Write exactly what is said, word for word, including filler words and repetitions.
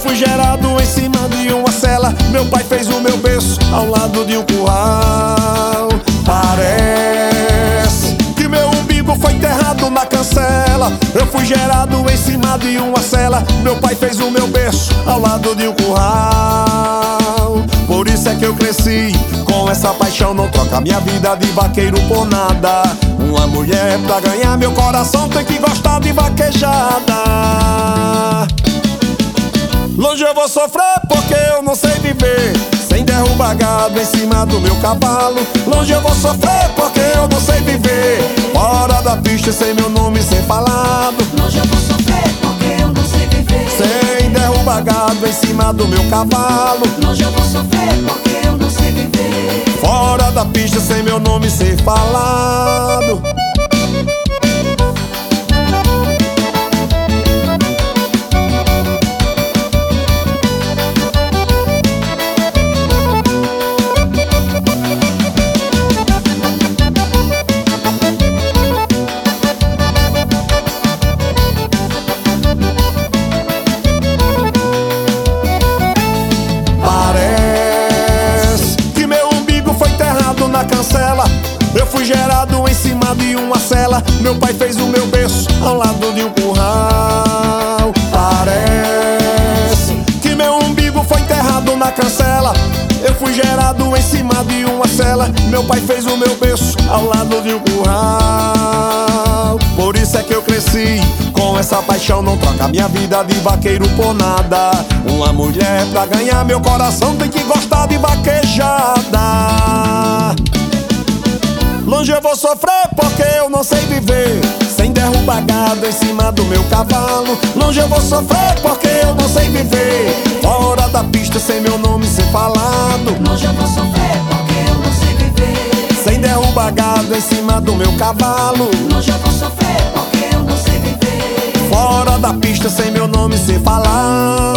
fui gerado em cima de uma cela. Meu pai fez o meu berço ao lado de um curral. Parece que meu umbigo foi enterrado na cancela. Eu fui gerado em cima de uma cela. Meu pai fez o meu berço ao lado de um curral. Por isso é que eu cresci com essa paixão. Não troca minha vida de vaqueiro por nada. Uma mulher pra ganhar meu coração tem que gostar de vaquejada. Longe eu vou sofrer porque eu não sei viver sem derrubar gado em cima do meu cavalo. Longe eu vou sofrer porque eu não sei viver fora da pista sem meu nome ser falado. Longe eu vou sofrer porque eu não sei viver sem derrubar gado em cima do meu cavalo. Longe eu vou sofrer porque eu não sei viver fora da pista sem meu nome ser falado. Na cancela, eu fui gerado em cima de uma cela. Meu pai fez o meu berço ao lado de um curral. Parece que meu umbigo foi enterrado na cancela. Eu fui gerado em cima de uma cela. Meu pai fez o meu berço ao lado de um curral. Por isso é que eu cresci com essa paixão. Não troca minha vida de vaqueiro por nada. Uma mulher pra ganhar meu coração tem que gostar de vaquejada. Longe eu vou sofrer porque eu não sei viver sem derrubar gado em cima do meu cavalo. Longe eu vou sofrer porque eu não sei viver fora da pista sem meu nome ser falado. Longe eu vou sofrer porque eu não sei viver sem derrubar gado em cima do meu cavalo. Longe eu vou sofrer porque eu não sei viver fora da pista sem meu nome ser falado.